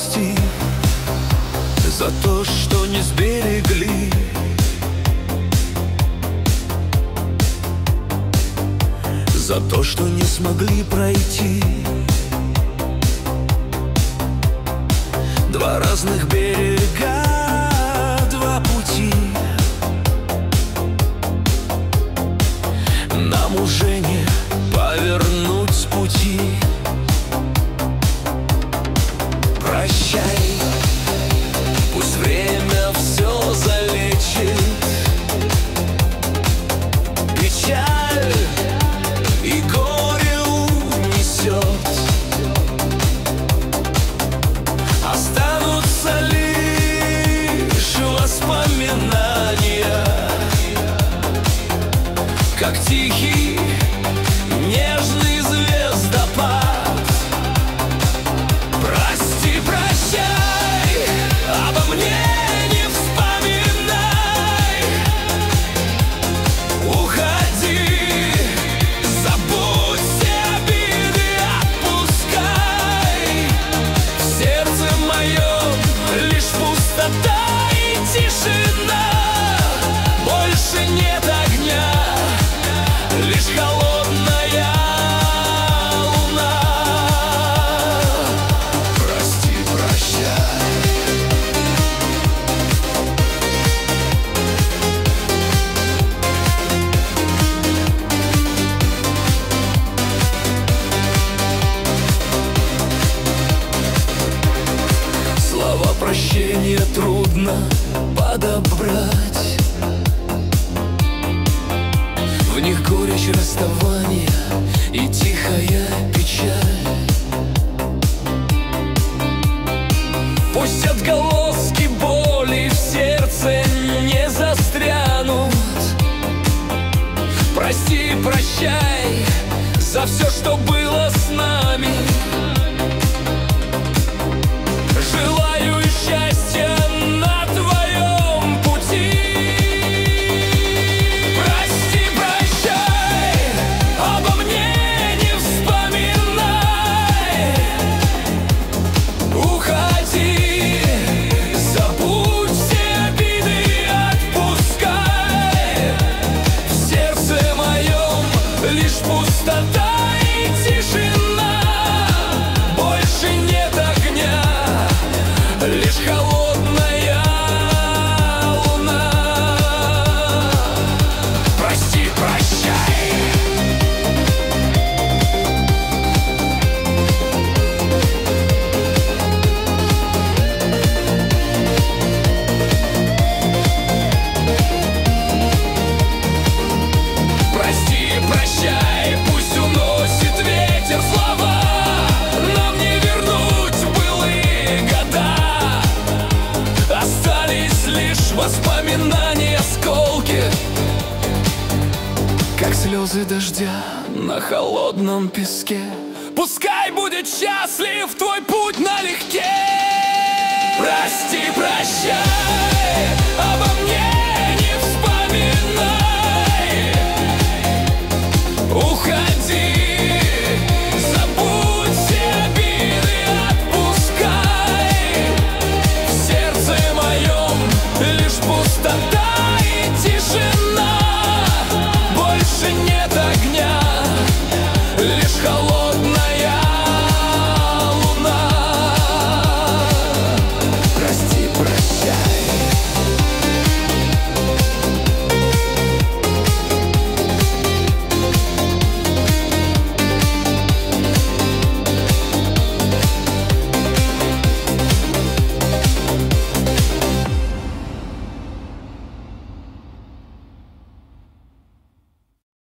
прости за то, что не сберегли. За то, что не смогли пройти два разных берега, два пути. Нам уже не повернуть с пути. Прощай, пусть время все залечит печаль и горе унесет. Останутся лишь воспоминания, как тихий нежный звездопад. Прости, прощай, обо мне не вспоминай. Уходи, забудь все обиды, отпускай. В сердце моем лишь пустота и тишина. Больше нет огня, лишь холодная луна. Прости, прощай. Слова прощения трудно подобрать. В них горечь расставания и тихая печаль. Пусть отголоски боли в сердце не застрянут. Прости, прощай за все, что было с нами. Желаю счастья на твоем пути. Прости, прощай, обо мне не вспоминай. Уходи, забудь все обиды, отпускай. В сердце моем лишь пустота и тишина. Больше нет огня, лишь холодная луна. Прости, прощай. Прости, прощай, пусть уносит ветер слова. Нам не вернуть былые года. Остались лишь воспоминания, осколки, как слезы дождя на холодном песке. Пускай будет счастлив твой путь налегке.